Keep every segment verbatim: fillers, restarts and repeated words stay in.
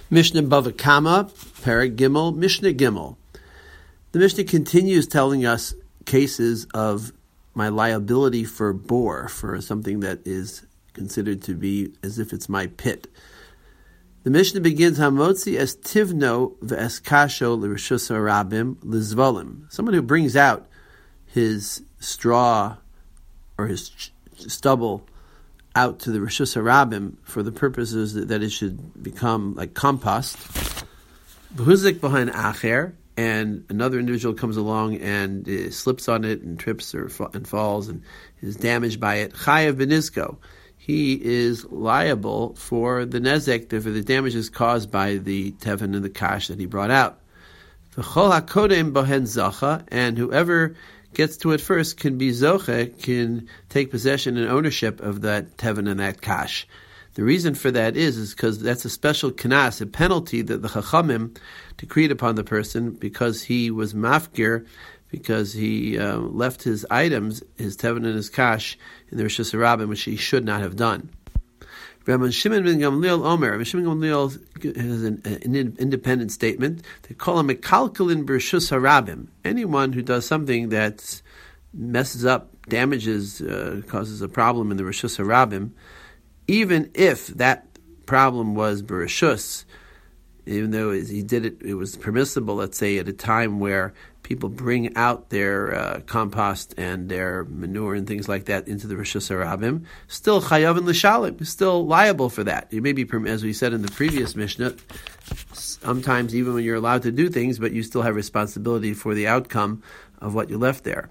Mishnah Bava Kama, Perek Gimel, Mishnah Gimel. The Mishnah continues telling us cases of my liability for bore, for something that is considered to be as if it's my pit. The Mishnah begins, Hamotzi es tivno ve'es kasho l'rishus harabim l'zvolim. Someone who brings out his straw or his stubble out to the Rishus Harabim for the purposes that, that it should become like compost. V'huzik behind acher, and another individual comes along and uh, slips on it and trips or fa- and falls and is damaged by it. Chayav benizko. He is liable for the nezek, for the damages caused by the tevin and the kash that he brought out. V'chol hakodem bohen zacha, and whoever gets to it first can be zoche, can take possession and ownership of that tevin and that kash. The reason for that is is because that's a special knas, a penalty that the chachamim decreed upon the person because he was mafkir, because he uh, left his items, his tevin and his kash, in the Rishus Harabim, which he should not have done. Rabbi Shimon ben Gamliel Omer, Rabbi Shimon ben Gamliel has an, an independent statement. They call him a kalkalin b'Rishus Harabim. Anyone who does something that messes up, damages, uh, causes a problem in the Rishus Harabim, even if that problem was b'Rishus, even though he did it, it was permissible, let's say, at a time where people bring out their uh, compost and their manure and things like that into the Rishus Harabim, still chayav and l'shalim, still liable for that. You may be, as we said in the previous Mishnah, sometimes even when you're allowed to do things, but you still have responsibility for the outcome of what you left there.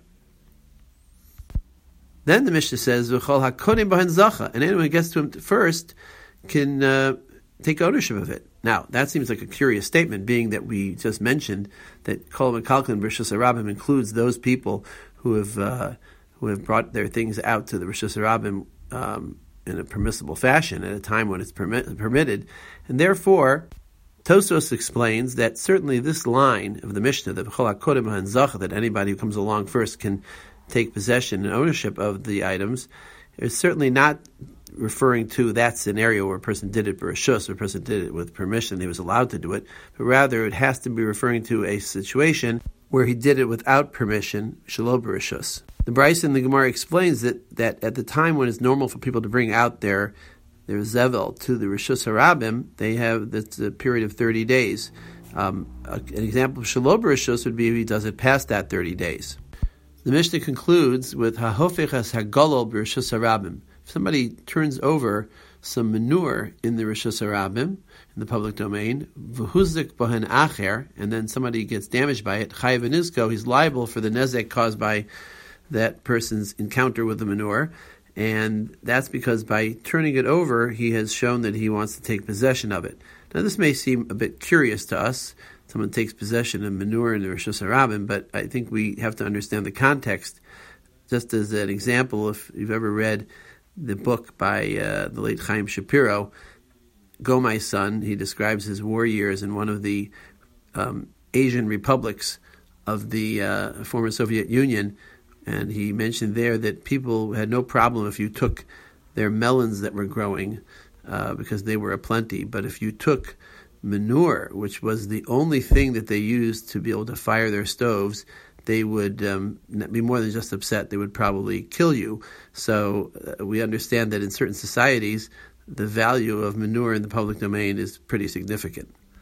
Then the Mishnah says, V'chol hakodim b'hen zacha, and anyone who gets to him first can uh, take ownership of it. Now, that seems like a curious statement, being that we just mentioned that Kol Mekalkin Rishus Harabim includes those people who have uh, who have brought their things out to the Rishus Harabim um, in a permissible fashion at a time when it's permit, permitted, and therefore Tosfos explains that certainly this line of the Mishnah, the B'chol HaKodem HaZach, that anybody who comes along first can take possession and ownership of the items, is certainly not referring to that scenario where a person did it b'rishus, or a person did it with permission, he was allowed to do it, but rather it has to be referring to a situation where he did it without permission, shelo b'rishus. The Brisa in the Gemara explains that, that at the time when it's normal for people to bring out their their zevel to the Rishus Harabim, they have that's a period of thirty days. Um, a, an example of shelo b'rishus would be if he does it past that thirty days. The Mishnah concludes with hahofech as hagolol b'Rishus Harabim. If somebody turns over some manure in the Rishus Harabim, in the public domain, v'huzik bohen acher, and then somebody gets damaged by it, chayav benizko, he's liable for the nezek caused by that person's encounter with the manure, and that's because by turning it over, he has shown that he wants to take possession of it. Now, this may seem a bit curious to us. Someone takes possession of manure in the Rishus Harabim, but I think we have to understand the context. Just as an example, if you've ever read the book by uh, the late Chaim Shapiro, Go My Son, he describes his war years in one of the um, Asian republics of the uh, former Soviet Union, and he mentioned there that people had no problem if you took their melons that were growing, uh, because they were aplenty, but if you took manure, which was the only thing that they used to be able to fire their stoves, they would um, be more than just upset. They would probably kill you. So uh, we understand that in certain societies, the value of manure in the public domain is pretty significant.